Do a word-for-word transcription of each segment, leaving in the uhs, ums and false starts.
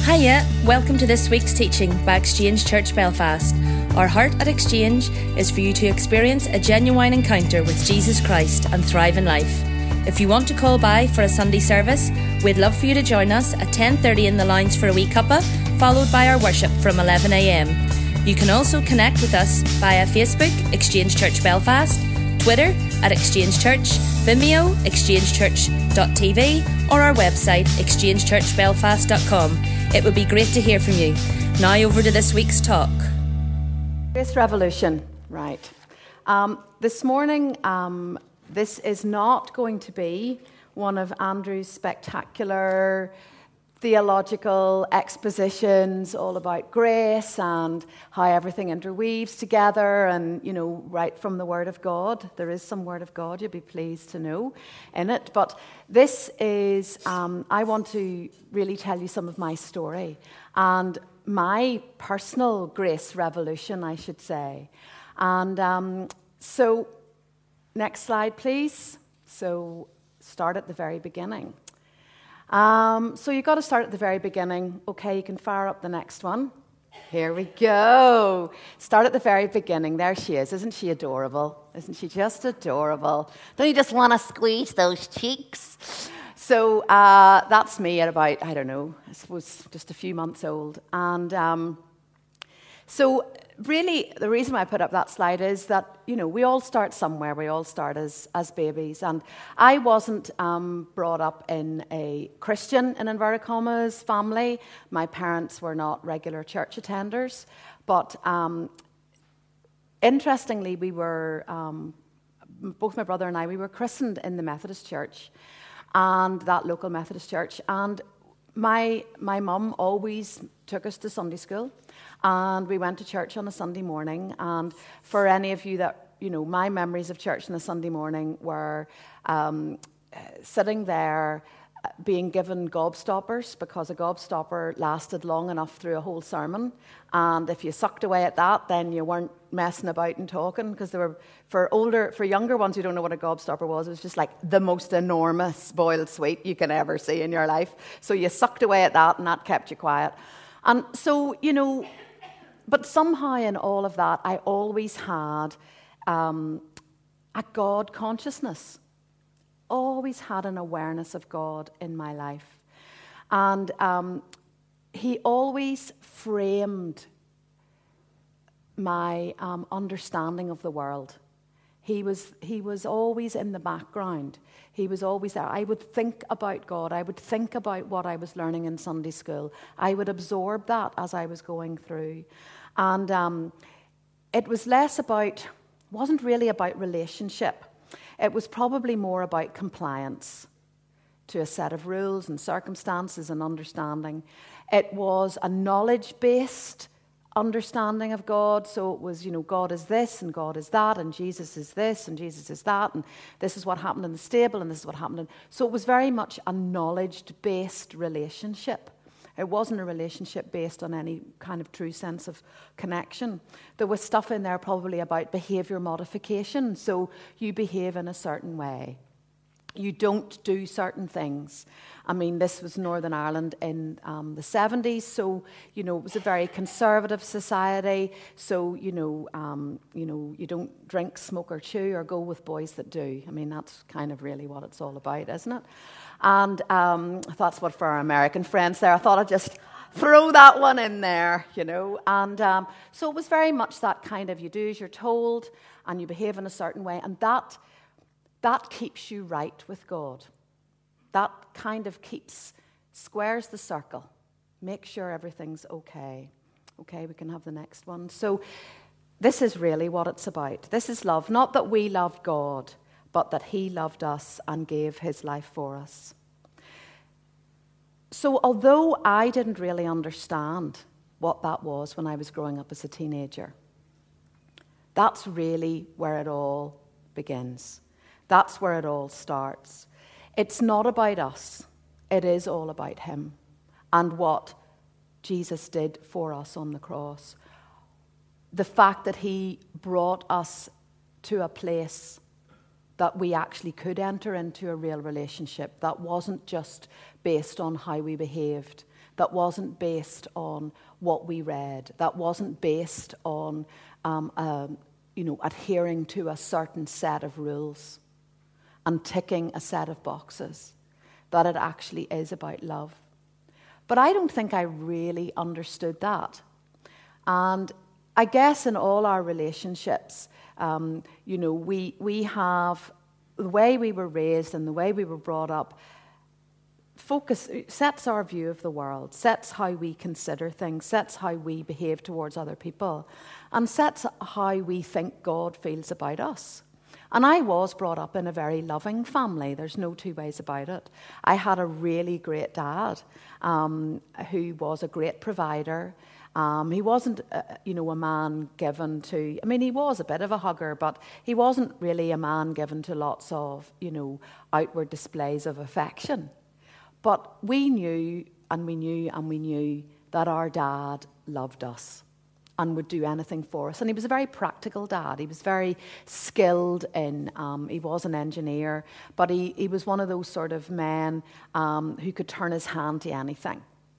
Hiya, welcome to this week's teaching by Exchange Church Belfast. Our heart at Exchange is for you to experience a genuine encounter with Jesus Christ and thrive in life. If you want to call by for a Sunday service, we'd love for you to join us at ten thirty in the lounge for a wee cuppa, followed by our worship from eleven a m. You can also connect with us via Facebook, Exchange Church Belfast, Twitter at Exchange Church, Vimeo, exchange church dot t v, or our website, exchange church belfast dot com. It would be great to hear from you. Now over to this week's talk. Grace Revolution, right. Um, this morning, um, this is not going to be one of Andrew's spectacular theological expositions all about grace and how everything interweaves together and, you know, right from the Word of God. There is some Word of God, you'll be pleased to know, in it. But this is, um, I want to really tell you some of my story and my personal grace revolution, I should say. And um, so, next slide, please. So, start at the very beginning. Um, so you've got to start at the very beginning. Okay, you can fire up the next one. Here we go. Start at the very beginning. There she is. Isn't she adorable? Isn't she just adorable? Don't you just want to squeeze those cheeks? So uh, that's me at about, I don't know, I suppose just a few months old. And um, so really, the reason why I put up that slide is that, you know, we all start somewhere. We all start as, as babies. And I wasn't um, brought up in a Christian, in inverted commas, family. My parents were not regular church attenders. But um, interestingly, we were, um, both my brother and I, we were christened in the Methodist Church, and that local Methodist church. And my my mum always took us to Sunday school. And we went to church on a Sunday morning. And for any of you that, you know, my memories of church on a Sunday morning were um, sitting there being given gobstoppers, because a gobstopper lasted long enough through a whole sermon. And if you sucked away at that, then you weren't messing about and talking, because they were, for older, for younger ones who don't know what a gobstopper was, it was just like the most enormous boiled sweet you can ever see in your life. So you sucked away at that, and that kept you quiet. And so, you know, but somehow in all of that, I always had um, a God consciousness. Always had an awareness of God in my life. And um, he always framed my um, understanding of the world. He was he was always in the background. He was always there. I would think about God. I would think about what I was learning in Sunday school. I would absorb that as I was going through. And um, it was less about, wasn't really about relationship. It was probably more about compliance to a set of rules and circumstances and understanding. It was a knowledge-based understanding of God. So it was, you know, God is this and God is that, and Jesus is this and Jesus is that, and this is what happened in the stable and this is what happened in... So it was very much a knowledge-based relationship. It wasn't a relationship based on any kind of true sense of connection. There was stuff in there probably about behaviour modification. So you behave in a certain way. You don't do certain things. I mean, this was Northern Ireland in um, the seventies, so, you know, it was a very conservative society. So, you know, um, you know, you don't drink, smoke or chew or go with boys that do. I mean, that's kind of really what it's all about, isn't it? And um, that's what for our American friends there, I thought I'd just throw that one in there, you know. And um, so it was very much that kind of, you do as you're told and you behave in a certain way, and that that keeps you right with God. That kind of keeps, squares the circle, makes sure everything's okay. Okay, we can have the next one. So this is really what it's about. This is love, not that we loved God, but that he loved us and gave his life for us. So although I didn't really understand what that was when I was growing up as a teenager, that's really where it all begins. That's where it all starts. It's not about us. It is all about him and what Jesus did for us on the cross. The fact that he brought us to a place that we actually could enter into a real relationship that wasn't just based on how we behaved, that wasn't based on what we read, that wasn't based on um, um, you know, adhering to a certain set of rules and ticking a set of boxes, that it actually is about love. But I don't think I really understood that. And I guess in all our relationships, um, you know, we we have the way we were raised and the way we were brought up focus sets our view of the world, sets how we consider things, sets how we behave towards other people, and sets how we think God feels about us. And I was brought up in a very loving family. There's no two ways about it. I had a really great dad um, who was a great provider. Um, he wasn't, uh, you know, a man given to, I mean, he was a bit of a hugger, but he wasn't really a man given to lots of, you know, outward displays of affection. But we knew, and we knew, and we knew that our dad loved us and would do anything for us. And he was a very practical dad. He was very skilled in, um, he was an engineer, but he, he was one of those sort of men um, who could turn his hand to anything,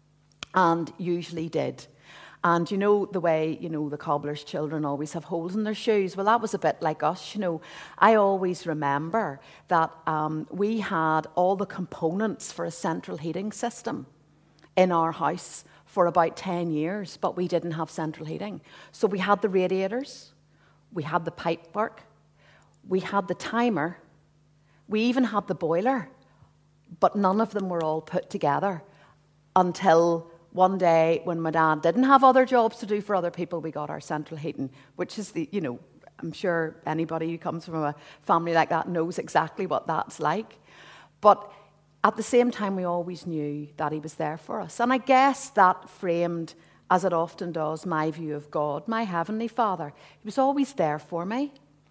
and usually did. And you know the way, you know, the cobbler's children always have holes in their shoes. Well, that was a bit like us, you know. I always remember that um, we had all the components for a central heating system in our house for about ten years, but we didn't have central heating. So we had the radiators, we had the pipework, we had the timer, we even had the boiler, but none of them were all put together until one day when my dad didn't have other jobs to do for other people, we got our central heating, which is the, you know, I'm sure anybody who comes from a family like that knows exactly what that's like. But at the same time, we always knew that he was there for us. And I guess that framed, as it often does, my view of God, my Heavenly Father. He was always there for me.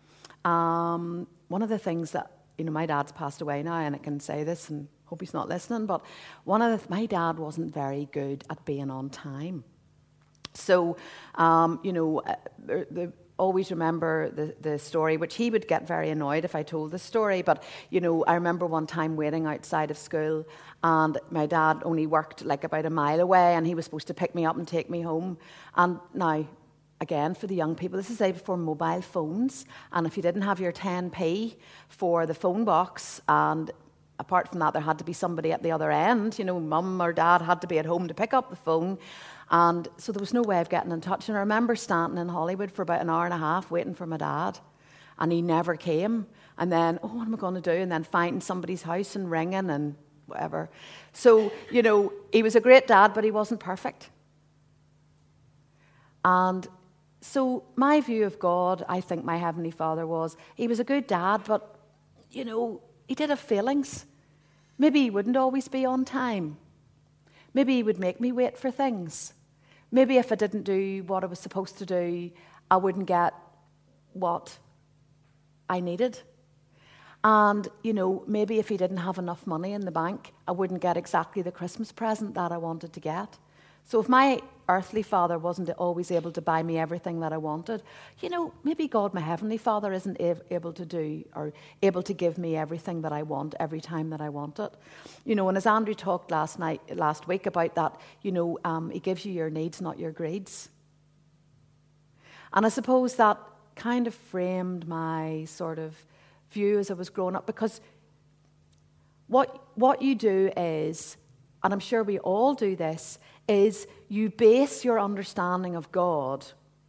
Um, one of the things that, you know, my dad's passed away now, and I can say this, and hope he's not listening, but one of the, my dad wasn't very good at being on time. So, um, you know, uh, the, the, always remember the, the story, which he would get very annoyed if I told the story, but, you know, I remember one time waiting outside of school, and my dad only worked like about a mile away, and he was supposed to pick me up and take me home. And now, again, for the young people, this is day before mobile phones, and if you didn't have your ten p for the phone box, and apart from that, there had to be somebody at the other end. You know, mum or dad had to be at home to pick up the phone. And so there was no way of getting in touch. And I remember standing in Hollywood for about an hour and a half waiting for my dad. And he never came. And then, oh, what am I going to do? And then finding somebody's house and ringing and whatever. So, you know, he was a great dad, but he wasn't perfect. And so my view of God, I think my Heavenly Father was, he was a good dad, but, you know, he did have failings. Maybe he wouldn't always be on time. Maybe he would make me wait for things. Maybe if I didn't do what I was supposed to do, I wouldn't get what I needed. And, you know, maybe if he didn't have enough money in the bank, I wouldn't get exactly the Christmas present that I wanted to get. So if my earthly father wasn't always able to buy me everything that I wanted, you know, maybe God, my Heavenly Father, isn't able to do or able to give me everything that I want every time that I want it. You know, and as Andrew talked last night, last week about that, you know, um, he gives you your needs, not your greeds. And I suppose that kind of framed my sort of view as I was growing up, because what what you do is, and I'm sure we all do this, is you base your understanding of God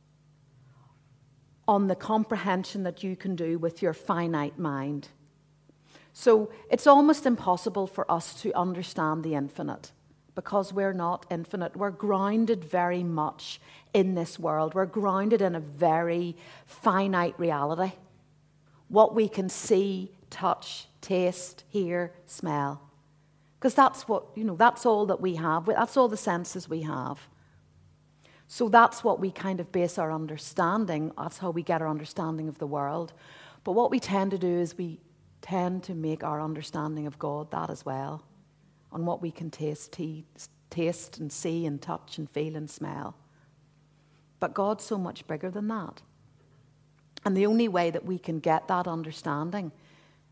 on the comprehension that you can do with your finite mind. So it's almost impossible for us to understand the infinite, because we're not infinite. We're grounded very much in this world. We're grounded in a very finite reality. What we can see, touch, taste, hear, smell. Because that's what, you know, that's all that we have. That's all the senses we have. So that's what we kind of base our understanding, that's how we get our understanding of the world. But what we tend to do is we tend to make our understanding of God that as well, on what we can taste, t- taste and see and touch and feel and smell. But God's so much bigger than that. And the only way that we can get that understanding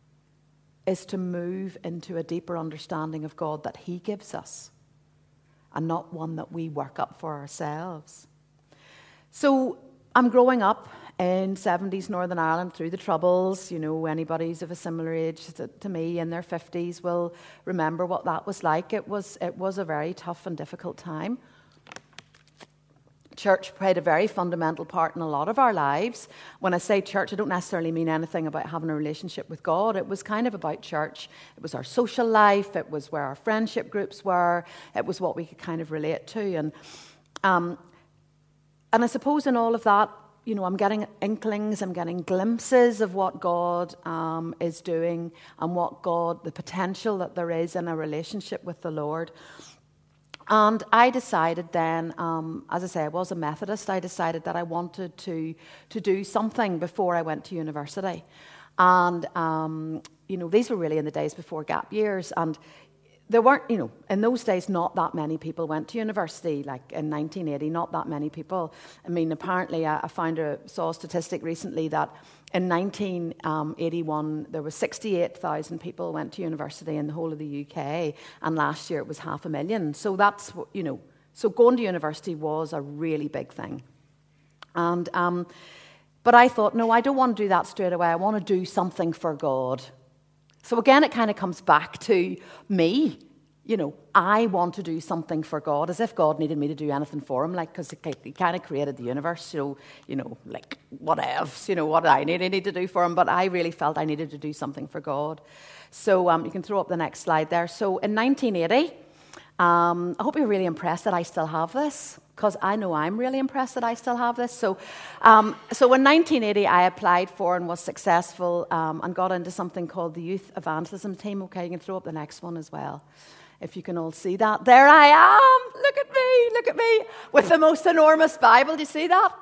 is to move into a deeper understanding of God that He gives us. and not one that we work up for ourselves. So I'm growing up in seventies Northern Ireland through the Troubles. You know, anybody who's of a similar age to, to me in their fifties will remember what that was like. It was, it was a very tough and difficult time. Church played a very fundamental part in a lot of our lives. When I say church, I don't necessarily mean anything about having a relationship with God. It was kind of about church. It was our social life. It was where our friendship groups were. It was what we could kind of relate to. And um, and I suppose in all of that, you know, I'm getting inklings, I'm getting glimpses of what God um, is doing and what God, the potential that there is in a relationship with the Lord. And I decided then, um, as I say, I was a Methodist. I decided that I wanted to to do something before I went to university. And, um, you know, these were really in the days before gap years. And there weren't, you know, in those days, not that many people went to university. Like in nineteen eighty, not that many people. I mean, apparently, I, I found a, saw a statistic recently that in nineteen eighty-one, there were sixty-eight thousand people went to university in the whole of the U K, and last year it was half a million. So that's, you know, so going to university was a really big thing. And, um, but I thought, no, I don't want to do that straight away. I want to do something for God. So again, it kind of comes back to me. You know, I want to do something for God, as if God needed me to do anything for him, like, because he kind of created the universe, so, you know, like, what else, you know, what I need, I need to do for him, but I really felt I needed to do something for God. So um, you can throw up the next slide there. So in nineteen eighty, um, I hope you're really impressed that I still have this, because I know I'm really impressed that I still have this. So um, so in nineteen eighty, I applied for and was successful um, and got into something called the Youth Evangelism Team. Okay, you can throw up the next one as well, if you can all see that. There I am. Look at me. Look at me. With the most enormous Bible. Do you see that?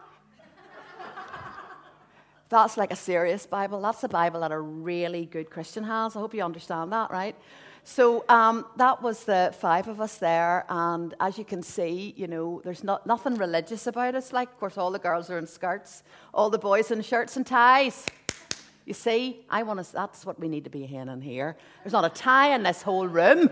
That's like a serious Bible. That's a Bible that a really good Christian has. I hope you understand that, right? So um, that was the five of us there. And as you can see, you know, there's not nothing religious about us. Like, of course, all the girls are in skirts. All the boys in shirts and ties. You see, I want to, that's what we need to be in here. There's not a tie in this whole room.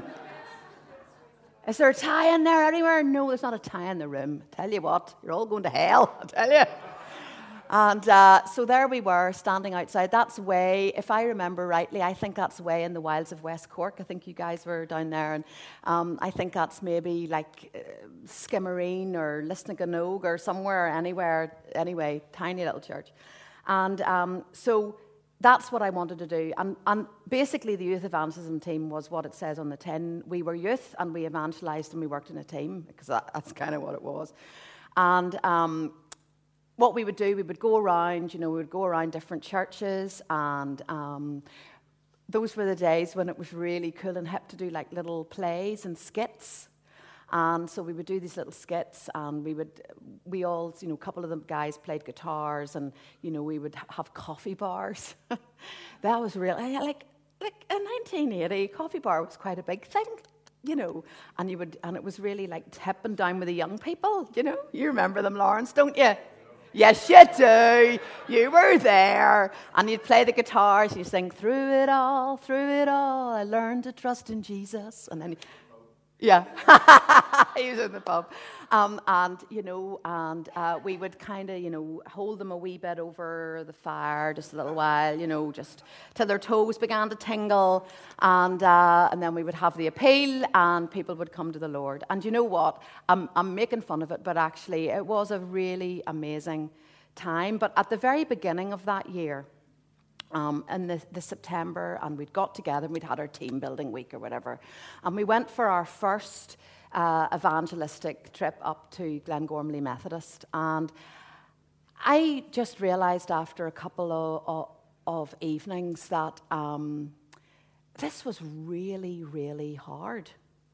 Is there a tie in there anywhere? No, there's not a tie in the room. I tell you what, you're all going to hell, I tell you. And uh, so there we were, standing outside. That's way, if I remember rightly, I think that's way in the wilds of West Cork. I think you guys were down there. And um, I think that's maybe like uh, Skimmarine or Lisnagannog or somewhere, anywhere, anyway, tiny little church. And um, so that's what I wanted to do. And, and basically the Youth Evangelism Team was what it says on the tin. We were youth and we evangelized and we worked in a team, because that, that's kind of what it was. And um, what we would do, we would go around, you know, we would go around different churches, and um, those were the days when it was really cool and hip to do like little plays and skits. And so we would do these little skits, and we would, we all, you know, a couple of the guys played guitars, and, you know, we would have coffee bars. That was really, like, like in nineteen eighty, coffee bar was quite a big thing, you know, and you would, and it was really like hip and down with the young people, you know. You remember them, Lawrence, don't you? Yes, you do. You were there. And you'd play the guitars, and you'd sing, through it all, through it all, I learned to trust in Jesus. And then, yeah, he was in the pub. Um, and, you know, and uh, we would kind of, you know, hold them a wee bit over the fire just a little while, you know, just till their toes began to tingle. And uh, and then we would have the appeal, and people would come to the Lord. And you know what? I'm, I'm making fun of it, but actually it was a really amazing time. But at the very beginning of that year, Um, in the, the September, and we'd got together and we'd had our team building week or whatever, and we went for our first uh, evangelistic trip up to Glengormley Methodist. And I just realised after a couple of, of, of evenings that um, this was really, really hard.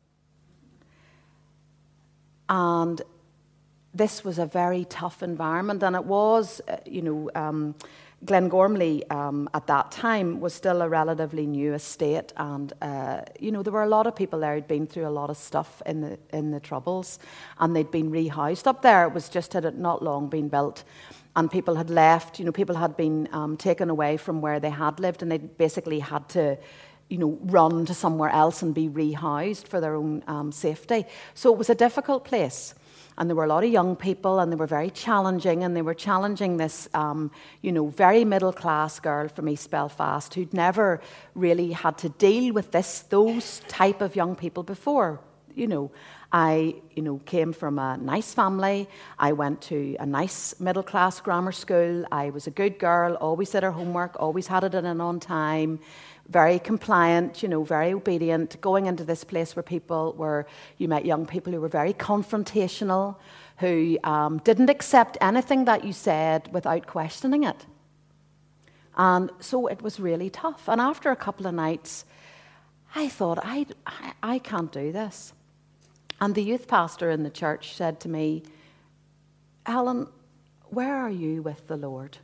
And this was a very tough environment, and it was, uh, you know, um, Glengormley um, at that time was still a relatively new estate, and uh, you know, there were a lot of people there who'd been through a lot of stuff in the in the Troubles, and they'd been rehoused up there. It was just had not long been built, and people had left. You know, people had been um, taken away from where they had lived, and they basically had to you know, run to somewhere else and be rehoused for their own um, safety. So it was a difficult place. And there were a lot of young people, and they were very challenging, and they were challenging this, um, you know, very middle-class girl from East Belfast who'd never really had to deal with this, those type of young people before. You know, I, you know, came from a nice family. I went to a nice middle-class grammar school. I was a good girl, always did her homework, always had it in on time. Very compliant, you know, very obedient, going into this place where people were, you met young people who were very confrontational, who um, didn't accept anything that you said without questioning it. And so it was really tough. And after a couple of nights, I thought, I, I, I can't do this. And the youth pastor in the church said to me, Ellen, where are you with the Lord?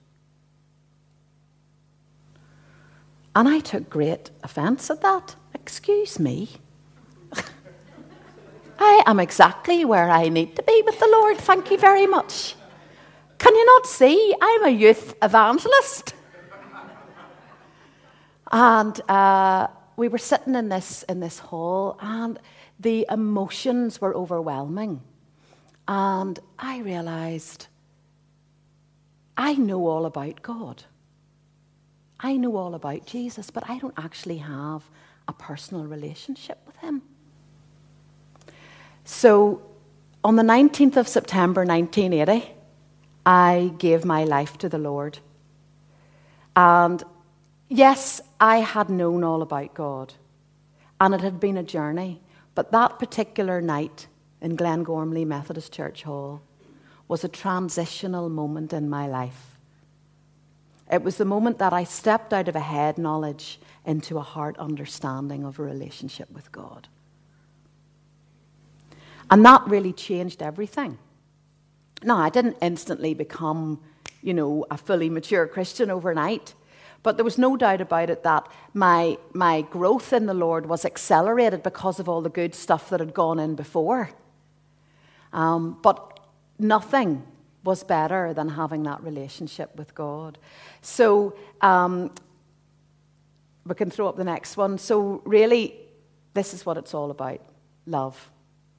And I took great offence at that. Excuse me. I am exactly where I need to be with the Lord. Thank you very much. Can you not see? I'm a youth evangelist. And uh, we were sitting in this in this hall, and the emotions were overwhelming. And I realised I know all about God. I know all about Jesus, but I don't actually have a personal relationship with him. So on the nineteenth of September nineteen eighty, I gave my life to the Lord. And yes, I had known all about God, and it had been a journey, but that particular night in Glengormley Methodist Church Hall was a transitional moment in my life. It was the moment that I stepped out of a head knowledge into a heart understanding of a relationship with God. And that really changed everything. Now, I didn't instantly become, you know, a fully mature Christian overnight, but there was no doubt about it that my, my growth in the Lord was accelerated because of all the good stuff that had gone in before. Um, but nothing was better than having that relationship with God. So um, we can throw up the next one. So really, this is what it's all about, love.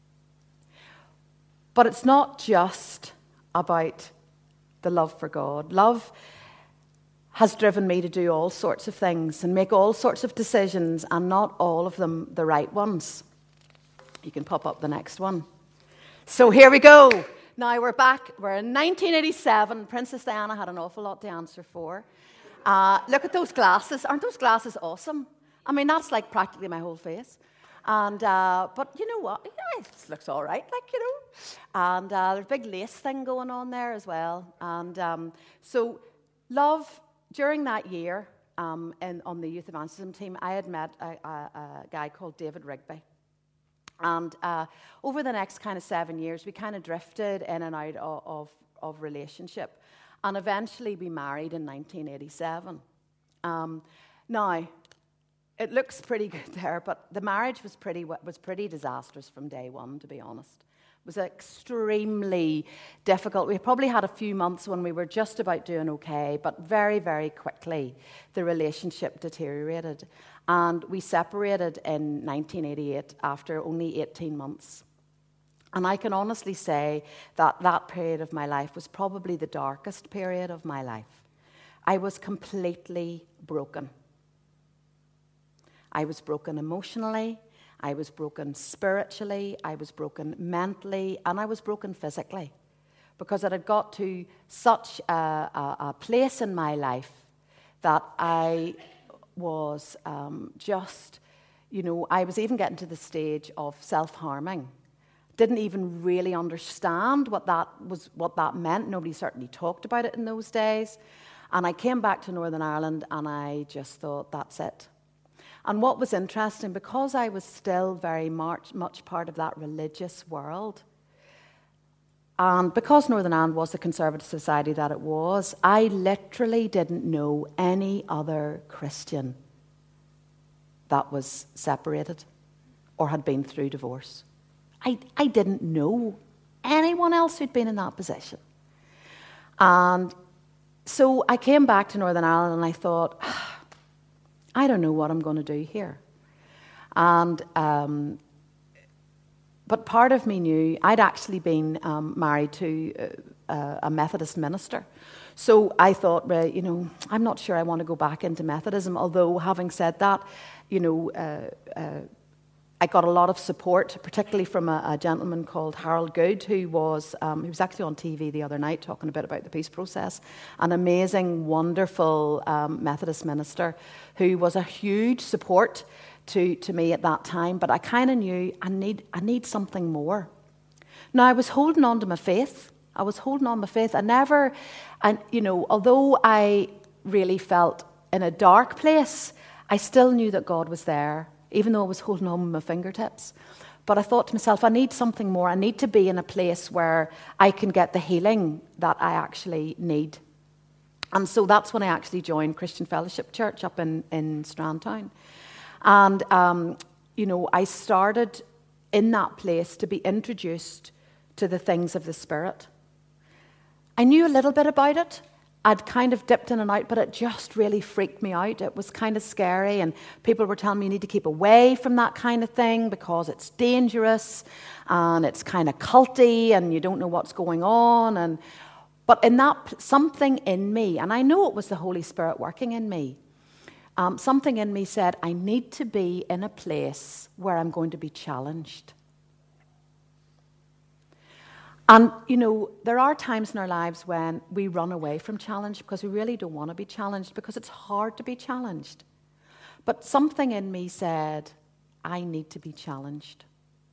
But it's not just about the love for God. Love has driven me to do all sorts of things and make all sorts of decisions, and not all of them the right ones. You can pop up the next one. So here we go. Now we're back, we're in nineteen eighty-seven. Princess Diana had an awful lot to answer for. Uh, look at those glasses. Aren't those glasses awesome? I mean, that's like practically my whole face. And uh, but you know what? Yeah, it looks all right, like, you know. And uh, there's a big lace thing going on there as well. And um, so love, during that year um, in, on the youth evangelism team, I had met a, a, a guy called David Rigby. And uh, over the next kind of seven years, we kind of drifted in and out of, of, of relationship. And eventually we married in nineteen eighty-seven. Um, now, it looks pretty good there, but the marriage was pretty was pretty disastrous from day one, to be honest. It was extremely difficult. We probably had a few months when we were just about doing okay, but very, very quickly the relationship deteriorated. And we separated in nineteen eighty-eight after only eighteen months. And I can honestly say that that period of my life was probably the darkest period of my life. I was completely broken. I was broken emotionally, I was broken spiritually, I was broken mentally, and I was broken physically. Because it had got to such a, a, a place in my life that I was um, just, you know, I was even getting to the stage of self-harming. Didn't even really understand what that was, what that meant. Nobody certainly talked about it in those days. And I came back to Northern Ireland and I just thought, that's it. And what was interesting, because I was still very much, much part of that religious world, and because Northern Ireland was the conservative society that it was, I literally didn't know any other Christian that was separated or had been through divorce. I, I didn't know anyone else who'd been in that position. And so I came back to Northern Ireland and I thought, I don't know what I'm going to do here. And um, but part of me knew I'd actually been um, married to uh, a Methodist minister. So I thought, well, you know, I'm not sure I want to go back into Methodism. Although, having said that, you know, uh, uh, I got a lot of support, particularly from a, a gentleman called Harold Good, who was um, he was actually on T V the other night talking a bit about the peace process. An amazing, wonderful um, Methodist minister who was a huge support to, to me at that time. But I kind of knew I need I need something more. Now, I was holding on to my faith. I was holding on to my faith. I never, and you know, although I really felt in a dark place, I still knew that God was there, even though I was holding on with my fingertips. But I thought to myself, I need something more. I need to be in a place where I can get the healing that I actually need. And so that's when I actually joined Christian Fellowship Church up in, in Strandtown. And, um, you know, I started in that place to be introduced to the things of the Spirit. I knew a little bit about it. I'd kind of dipped in and out, but it just really freaked me out. It was kind of scary, and people were telling me you need to keep away from that kind of thing because it's dangerous and it's kind of culty and you don't know what's going on. And but in that, something in me, and I know it was the Holy Spirit working in me, um, something in me said, I need to be in a place where I'm going to be challenged. And, you know, there are times in our lives when we run away from challenge because we really don't want to be challenged because it's hard to be challenged. But something in me said, I need to be challenged.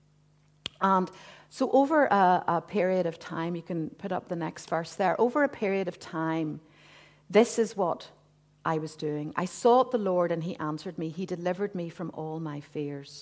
And so over a, a period of time, you can put up the next verse there, over a period of time, this is what I was doing. I sought the Lord and he answered me. He delivered me from all my fears.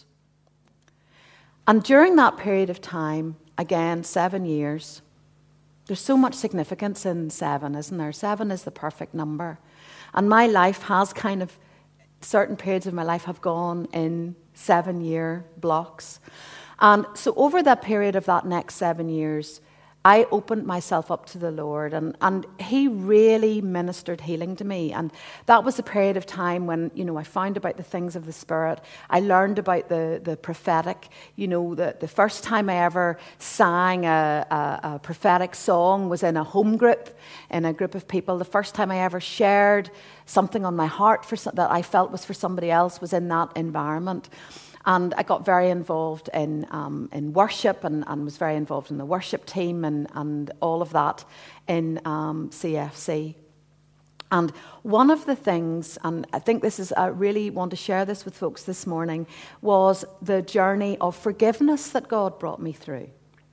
And during that period of time, again, seven years, there's so much significance in seven, isn't there? Seven is the perfect number. And my life has kind of, certain periods of my life have gone in seven-year blocks. And so over that period of that next seven years, I opened myself up to the Lord, and, and he really ministered healing to me. And that was a period of time when, you know, I found about the things of the Spirit. I learned about the, the prophetic. You know, the, the first time I ever sang a, a, a prophetic song was in a home group, in a group of people. The first time I ever shared something on my heart for that I felt was for somebody else was in that environment. And I got very involved in um, in worship and, and was very involved in the worship team and, and all of that in um, C F C. And one of the things, and I think this is, I really want to share this with folks this morning, was the journey of forgiveness that God brought me through.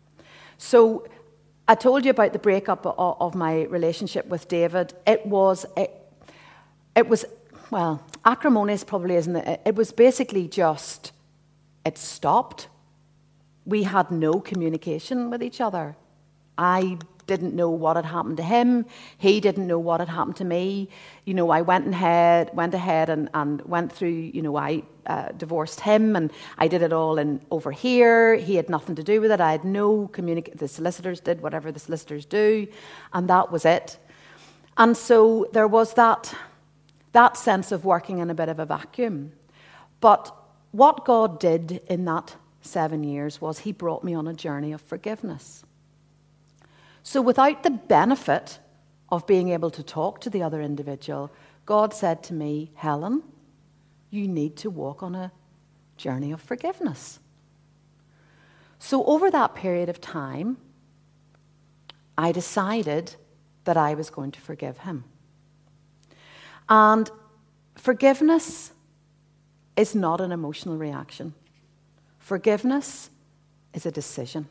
So I told you about the breakup of, of my relationship with David. It was, it, it was, well, acrimonious probably isn't it? It was basically just, it stopped. We had no communication with each other. I didn't know what had happened to him. He didn't know what had happened to me. You know, I went ahead, went ahead and, and went through, you know, I uh, divorced him and I did it all in over here. He had nothing to do with it. I had no communication. The solicitors did whatever the solicitors do, and that was it. And so there was that, that sense of working in a bit of a vacuum. But what God did in that seven years was he brought me on a journey of forgiveness. So without the benefit of being able to talk to the other individual, God said to me, Helen, you need to walk on a journey of forgiveness. So over that period of time, I decided that I was going to forgive him. And forgiveness is not an emotional reaction. Forgiveness is a decision.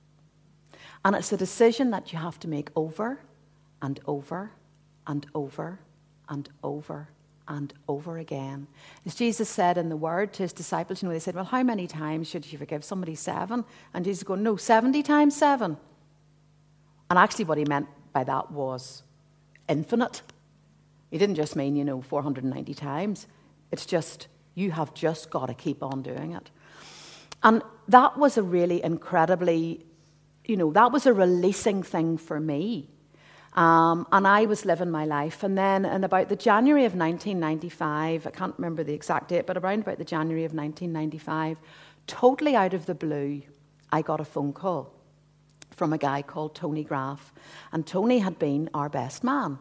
And it's a decision that you have to make over and over and over and over and over again. As Jesus said in the Word to his disciples, you know, they said, well, how many times should you forgive somebody? Seven? And Jesus goes, no, seventy times seven. And actually what he meant by that was infinite. He didn't just mean, you know, four hundred ninety times. It's just, you have just got to keep on doing it. And that was a really incredibly, you know, that was a releasing thing for me. Um, and I was living my life. And then in about the January of nineteen ninety-five, I can't remember the exact date, but around about the January of nineteen ninety-five, totally out of the blue, I got a phone call from a guy called Tony Graff. And Tony had been our best man.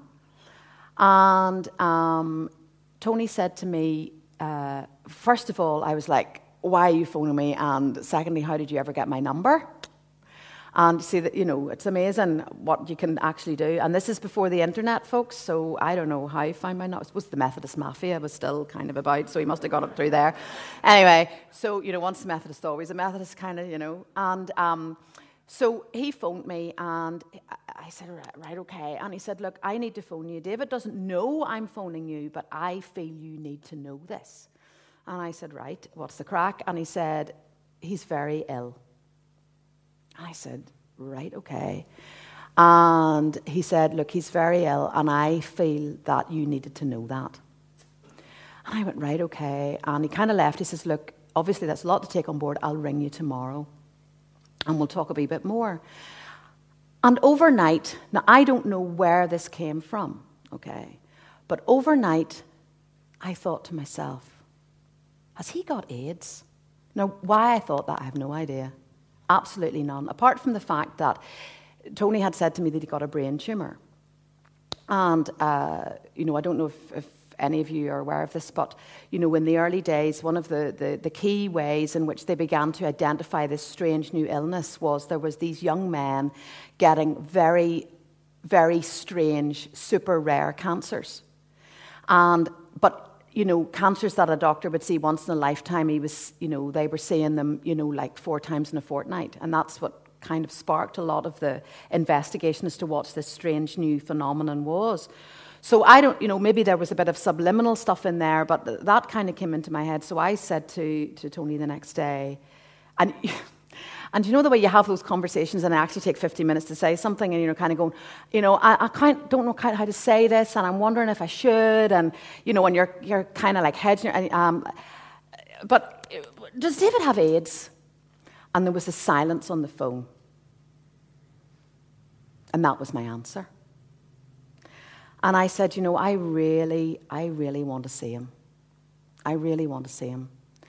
And um, Tony said to me, uh, first of all, I was like, why are you phoning me? And secondly, how did you ever get my number? And see that, you know, it's amazing what you can actually do. And this is before the internet, folks, so I don't know how he found my number. I suppose the Methodist Mafia was still kind of about, so he must have got it through there. Anyway, so, you know, once a Methodist, always a Methodist kind of, you know. And um, so he phoned me, and I said, right, right, okay. And he said, look, I need to phone you. David doesn't know I'm phoning you, but I feel you need to know this. And I said, right, what's the crack? And he said, he's very ill. I said, right, okay. And he said, look, he's very ill, and I feel that you needed to know that. And I went, right, okay. And he kind of left. He says, look, obviously that's a lot to take on board. I'll ring you tomorrow, and we'll talk a wee bit more. And overnight, now I don't know where this came from, okay, but overnight I thought to myself, has he got AIDS? Now, why I thought that, I have no idea. Absolutely none, apart from the fact that Tony had said to me that he got a brain tumour. And, uh, you know, I don't know if, if any of you are aware of this, but, you know, in the early days, one of the, the, the key ways in which they began to identify this strange new illness was there was these young men getting very, very strange, super rare cancers. And, but... you know, cancers that a doctor would see once in a lifetime, he was, you know, they were seeing them, you know, like four times in a fortnight. And that's what kind of sparked a lot of the investigation as to what this strange new phenomenon was. So I don't, you know, maybe there was a bit of subliminal stuff in there, but th- that kind of came into my head. So I said to, to Tony the next day, and... And you know the way you have those conversations and I actually take fifteen minutes to say something and you're kind of going, you know, I, I kind don't know kind of how to say this and I'm wondering if I should and, you know, and you're you're kind of like hedging. Um, but does David have AIDS? And there was a silence on the phone. And that was my answer. And I said, you know, I really, I really want to see him. I really want to see him.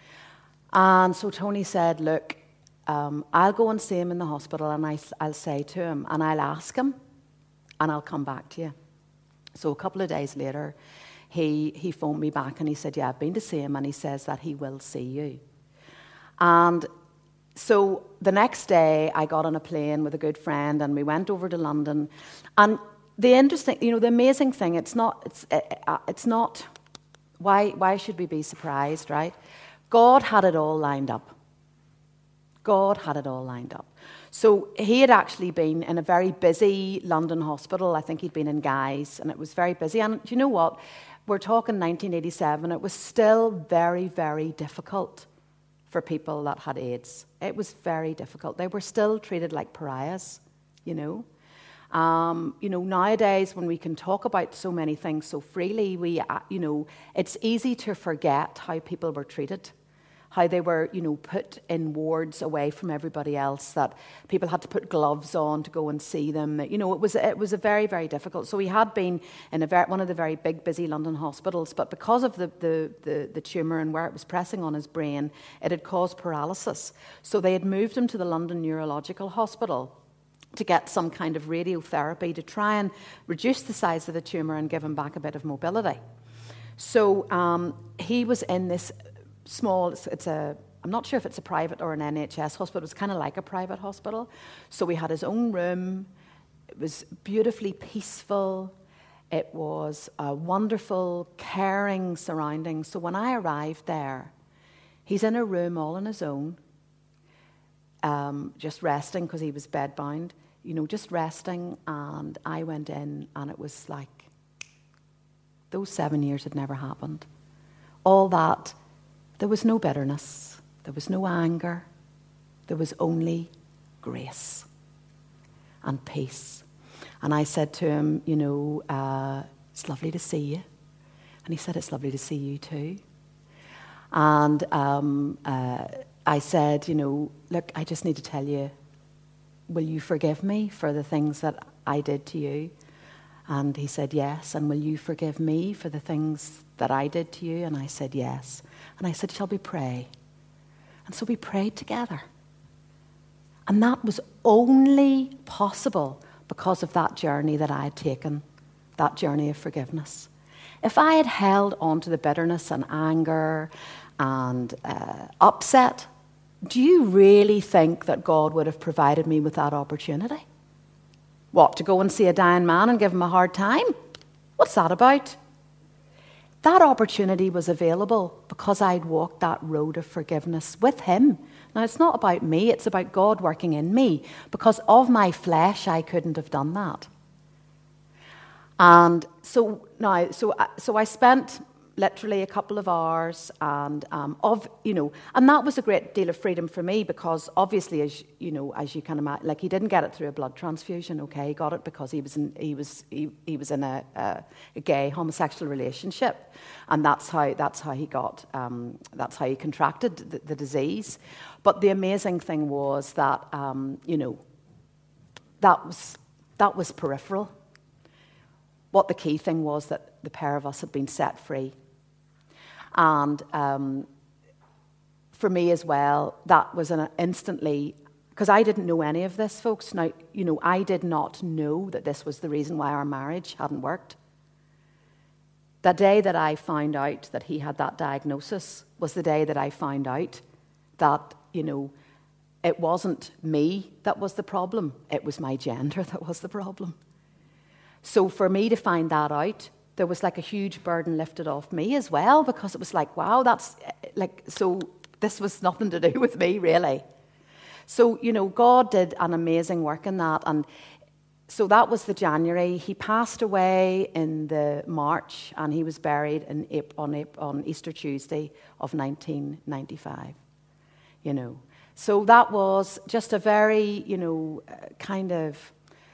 And so Tony said, look, Um, I'll go and see him in the hospital and I, I'll say to him and I'll ask him and I'll come back to you. So a couple of days later, he, he phoned me back and he said, yeah, I've been to see him and he says that he will see you. And so the next day, I got on a plane with a good friend and we went over to London. And the interesting, you know, the amazing thing, it's not, it's, uh, it's not, why, why should we be surprised, right? God had it all lined up. God had it all lined up. So he had actually been in a very busy London hospital. I think he'd been in Guy's, and it was very busy. And do you know what? We're talking nineteen eighty-seven. It was still very, very difficult for people that had AIDS. It was very difficult. They were still treated like pariahs, you know. Um, you know, nowadays when we can talk about so many things so freely, we, uh, you know, it's easy to forget how people were treated. How they were, you know, put in wards away from everybody else, that people had to put gloves on to go and see them. You know, it was it was a very, very difficult. So he had been in a very, one of the very big, busy London hospitals, but because of the, the, the, the tumour and where it was pressing on his brain, it had caused paralysis. So they had moved him to the London Neurological Hospital to get some kind of radiotherapy to try and reduce the size of the tumour and give him back a bit of mobility. So um, he was in this small, it's, it's a, I'm not sure if it's a private or an N H S hospital. It's kind of like a private hospital. So we had his own room. It was beautifully peaceful. It was a wonderful, caring surrounding. So when I arrived there, he's in a room all on his own, um, just resting because he was bedbound, you know, just resting. And I went in and it was like those seven years had never happened. All that. There was no bitterness, there was no anger, there was only grace and peace. And I said to him, you know, uh, it's lovely to see you. And he said, it's lovely to see you too. And um, uh, I said, you know, look, I just need to tell you, will you forgive me for the things that I did to you? And he said, yes. And will you forgive me for the things that I did to you? And I said, yes. And I said, shall we pray? And so we prayed together. And that was only possible because of that journey that I had taken, that journey of forgiveness. If I had held on to the bitterness and anger and uh, upset, do you really think that God would have provided me with that opportunity? What, to go and see a dying man and give him a hard time? What's that about? That opportunity was available because I'd walked that road of forgiveness with him. Now, it's not about me, it's about God working in me. Because of my flesh, I couldn't have done that. And so now, so, so I spent literally a couple of hours, and um, of you know, and that was a great deal of freedom for me because obviously, as you know, as you can imagine, like he didn't get it through a blood transfusion. Okay, he got it because he was in he was he, he was in a, a, a gay homosexual relationship, and that's how that's how he got um, that's how he contracted the, the disease. But the amazing thing was that um, you know that was that was peripheral. What the key thing was that the pair of us had been set free. And um, for me as well, that was an instantly, because I didn't know any of this, folks. Now, you know, I did not know that this was the reason why our marriage hadn't worked. The day that I found out that he had that diagnosis was the day that I found out that, you know, it wasn't me that was the problem. It was my gender that was the problem. So for me to find that out, there was like a huge burden lifted off me as well, because it was like, wow, that's like, so this was nothing to do with me, really. So, you know, God did an amazing work in that. And so that was the January. He passed away in the March, and he was buried in April, on, April, on Easter Tuesday of nineteen ninety-five, you know. So that was just a very, you know, kind of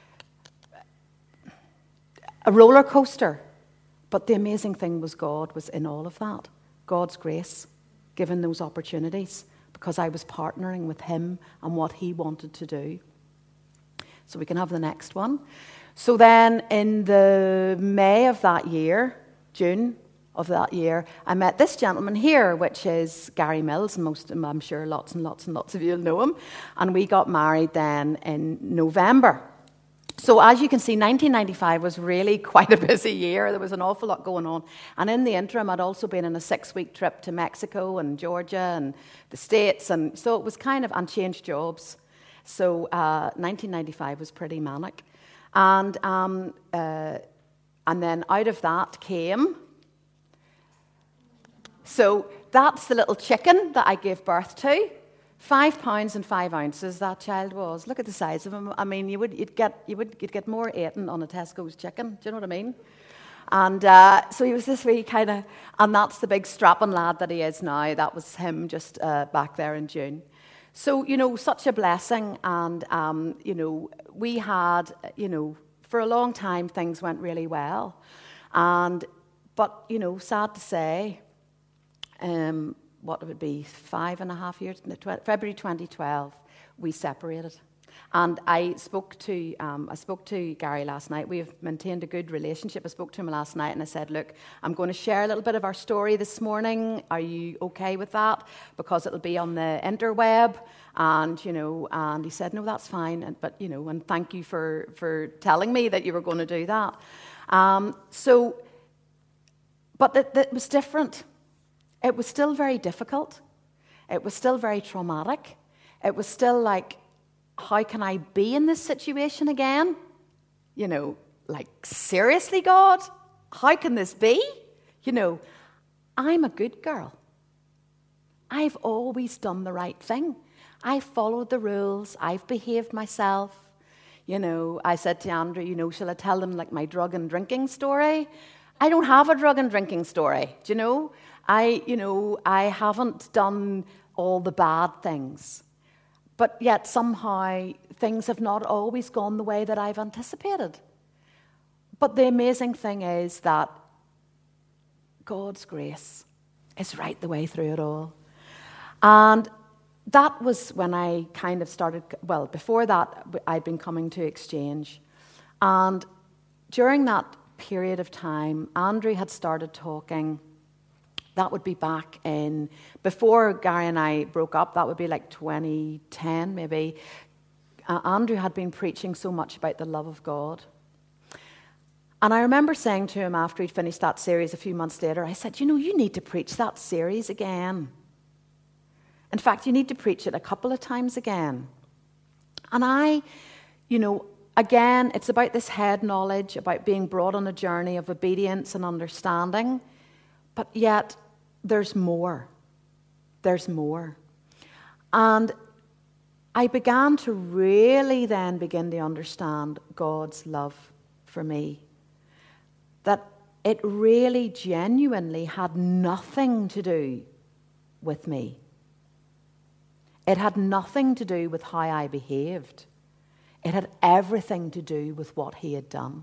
a roller coaster. But the amazing thing was God was in all of that. God's grace, given those opportunities, because I was partnering with him and what he wanted to do. So we can have the next one. So then in the May of that year, June of that year, I met this gentleman here, which is Gary Mills. And most of them, I'm sure lots and lots and lots of you will know him. And we got married then in November. So as you can see, nineteen ninety-five was really quite a busy year. There was an awful lot going on. And in the interim, I'd also been on a six-week trip to Mexico and Georgia and the States. And so it was kind of, and changed jobs. So uh, nineteen ninety-five was pretty manic. And, um, uh, and then out of that came... So that's the little chicken that I gave birth to. Five pounds and five ounces that child was. Look at the size of him. I mean, you would you'd get you would you'd get more eating on a Tesco's chicken. Do you know what I mean? And uh, so he was this wee kind of, and that's the big strapping lad that he is now. That was him just uh, back there in June. So you know, such a blessing, and um, you know, we had you know for a long time things went really well, and but you know, sad to say. Um, what would it be, five and a half years, February twenty twelve, we separated. And I spoke to um, I spoke to Gary last night. We've maintained a good relationship. I spoke to him last night and I said, look, I'm going to share a little bit of our story this morning. Are you okay with that? Because it'll be on the interweb. And, you know, and he said, no, that's fine. And, but, you know, and thank you for, for telling me that you were going to do that. Um, so, but that, that was different. It was still very difficult. It was still very traumatic. It was still like, how can I be in this situation again? You know, like, seriously, God? How can this be? You know, I'm a good girl. I've always done the right thing. I followed the rules. I've behaved myself. You know, I said to Andrew, you know, shall I tell them, like, my drug and drinking story? I don't have a drug and drinking story, do you know? I, you know, I haven't done all the bad things. But yet somehow things have not always gone the way that I've anticipated. But the amazing thing is that God's grace is right the way through it all. And that was when I kind of started, well, before that, I'd been coming to Exchange. And during that period of time, Andrew had started talking. That would be back in, before Gary and I broke up, that would be like twenty ten maybe. Uh, Andrew had been preaching so much about the love of God. And I remember saying to him after he'd finished that series a few months later, I said, you know, you need to preach that series again. In fact, you need to preach it a couple of times again. And I, you know, again, it's about this head knowledge, about being brought on a journey of obedience and understanding. But yet, there's more. There's more. And I began to really then begin to understand God's love for me. That it really genuinely had nothing to do with me. It had nothing to do with how I behaved. It had everything to do with what he had done.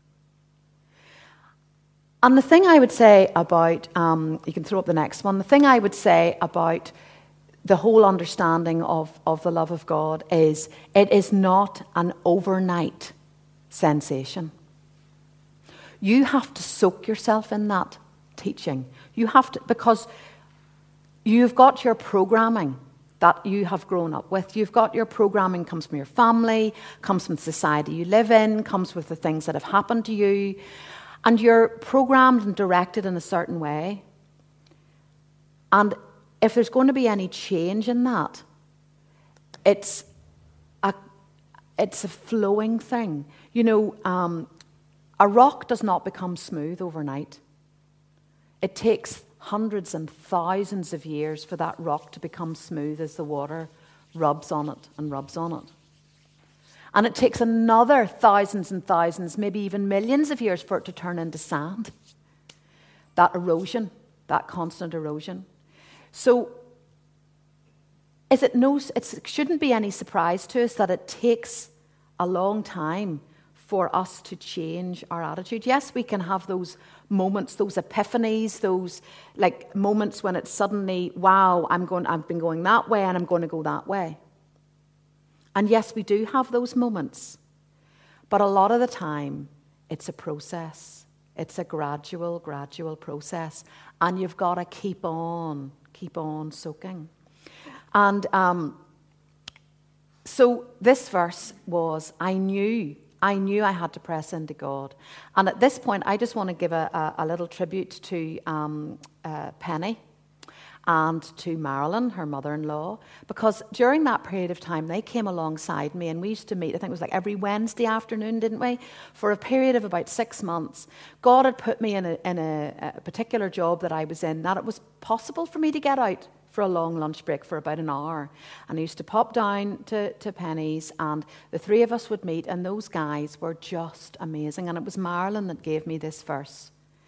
And the thing I would say about, um, you can throw up the next one, the thing I would say about the whole understanding of, of the love of God is it is not an overnight sensation. You have to soak yourself in that teaching. You have to, because you've got your programming that you have grown up with. You've got your programming comes from your family, comes from the society you live in, comes with the things that have happened to you. And you're programmed and directed in a certain way. And if there's going to be any change in that, it's a, it's a flowing thing. You know, um, a rock does not become smooth overnight. It takes hundreds and thousands of years for that rock to become smooth as the water rubs on it and rubs on it. And it takes another thousands and thousands, maybe even millions of years for it to turn into sand. That erosion, that constant erosion. So is it no, it's, it shouldn't be any surprise to us that it takes a long time for us to change our attitude. Yes, we can have those moments, those epiphanies, those like moments when it's suddenly, wow, I'm going, I've been going that way and I'm going to go that way. And yes, we do have those moments. But a lot of the time, it's a process. It's a gradual, gradual process. And you've got to keep on, keep on soaking. And um, so this verse was, I knew, I knew I had to press into God. And at this point, I just want to give a, a, a little tribute to um, uh, Penny and to Marilyn, her mother-in-law, because during that period of time, they came alongside me and we used to meet, I think it was like every Wednesday afternoon, didn't we? For a period of about six months. God had put me in a, in a, a particular job that I was in, that it was possible for me to get out for a long lunch break for about an hour. And I used to pop down to, to Penny's and the three of us would meet, and those guys were just amazing. And it was Marilyn that gave me this verse.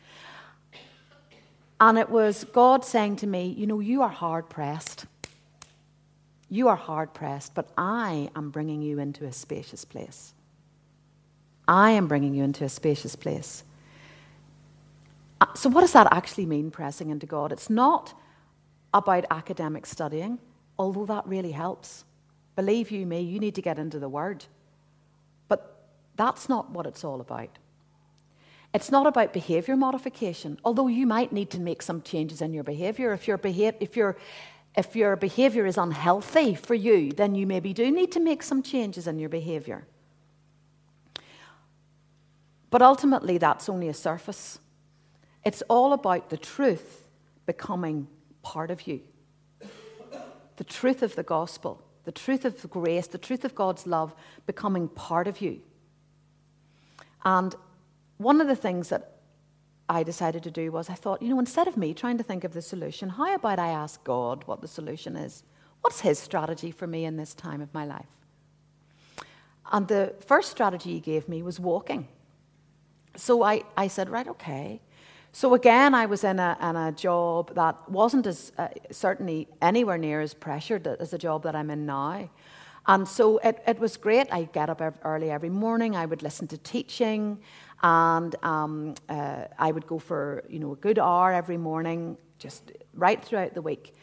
And it was God saying to me, you know, you are hard-pressed. You are hard-pressed, but I am bringing you into a spacious place. I am bringing you into a spacious place. So what does that actually mean, pressing into God? It's not about academic studying, although that really helps. Believe you me, you need to get into the Word. But that's not what it's all about. It's not about behaviour modification, although you might need to make some changes in your behaviour. If your behavior, if your, if your behaviour is unhealthy for you, then you maybe do need to make some changes in your behaviour. But ultimately, that's only a surface. It's all about the truth becoming part of you. The truth of the gospel, the truth of the grace, the truth of God's love becoming part of you. And one of the things that I decided to do was I thought, you know, instead of me trying to think of the solution, how about I ask God what the solution is? What's his strategy for me in this time of my life? And the first strategy he gave me was walking. So I, I said, right, okay. So again, I was in a, in a job that wasn't as uh, certainly anywhere near as pressured as the job that I'm in now. And so it, it was great. I'd get up early every morning. I would listen to teaching. And um, uh, I would go for, you know, a good hour every morning, just right throughout the week.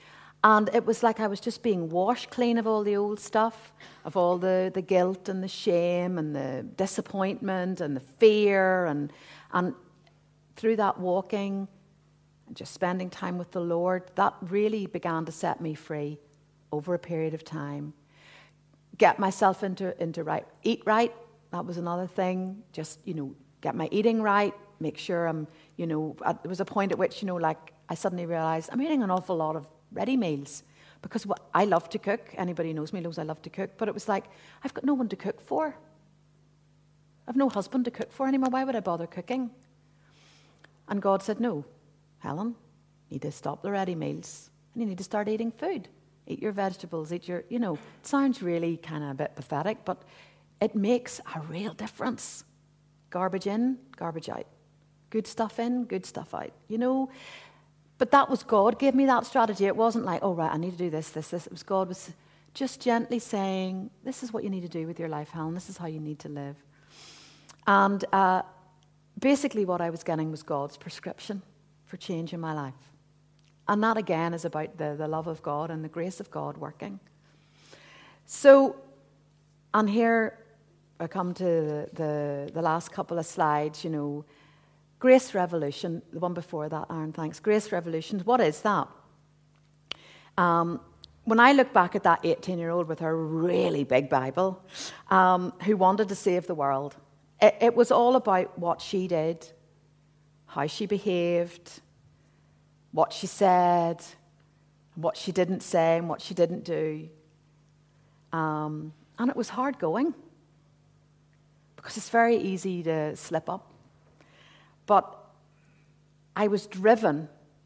And it was like I was just being washed clean of all the old stuff, of all the, the guilt and the shame and the disappointment and the fear. And, and through that walking and just spending time with the Lord, that really began to set me free over a period of time. Get myself into, into right, eat right, that was another thing. Just, you know, get my eating right, make sure I'm, you know, at, there was a point at which, you know, like I suddenly realized I'm eating an awful lot of ready meals because what, I love to cook. Anybody who knows me knows I love to cook. But it was like, I've got no one to cook for. I've no husband to cook for anymore. Why would I bother cooking? And God said, no, Helen, you need to stop the ready meals and you need to start eating food. Eat your vegetables, eat your, you know, it sounds really kind of a bit pathetic, but it makes a real difference. Garbage in, garbage out. Good stuff in, good stuff out. You know, but that was God gave me that strategy. It wasn't like, oh, right, I need to do this, this, this. It was God was just gently saying, this is what you need to do with your life, Helen. This is how you need to live. And uh, basically what I was getting was God's prescription for change in my life. And that, again, is about the, the love of God and the grace of God working. So, and here I come to the, the, the last couple of slides, you know, Grace Revolution, the one before that, Aaron, thanks. Grace Revolution, what is that? Um, when I look back at that eighteen-year-old with her really big Bible, um, who wanted to save the world, it, it was all about what she did, how she behaved, what she said, what she didn't say, and what she didn't do. Um, and it was hard going, because it's very easy to slip up. But I was driven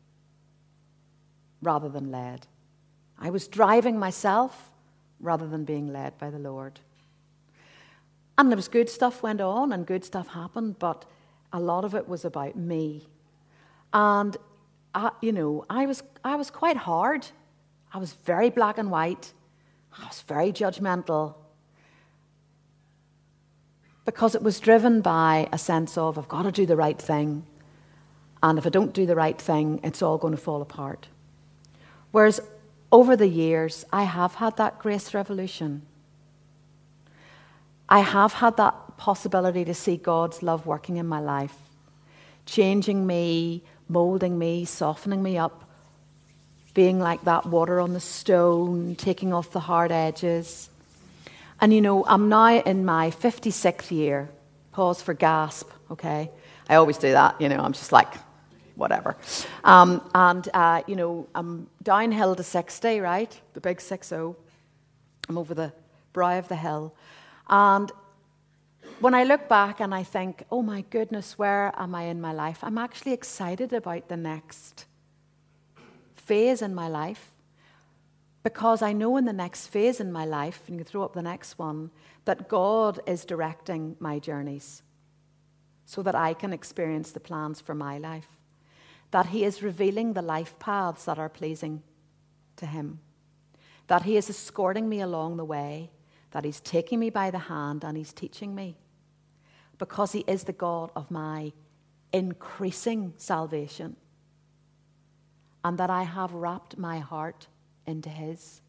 rather than led. I was driving myself rather than being led by the Lord. And there was good stuff went on and good stuff happened, but a lot of it was about me. And, I, you know, I was, I was quite hard. I was very black and white. I was very judgmental. Because it was driven by a sense of, I've got to do the right thing. And if I don't do the right thing, it's all going to fall apart. Whereas over the years, I have had that grace revolution. I have had that possibility to see God's love working in my life, changing me, molding me, softening me up, being like that water on the stone, taking off the hard edges. And, you know, I'm now in my fifty-sixth year. Pause for gasp, okay? I always do that, you know, I'm just like, whatever. Um, and, uh, you know, I'm downhill to sixty, right? The big six oh. I'm over the brow of the hill. And when I look back and I think, oh my goodness, where am I in my life? I'm actually excited about the next phase in my life. Because I know in the next phase in my life, and you can throw up the next one, that God is directing my journeys so that I can experience the plans for my life. That He is revealing the life paths that are pleasing to Him. That He is escorting me along the way. That He's taking me by the hand and He's teaching me. Because He is the God of my increasing salvation. And that I have wrapped my heart into His.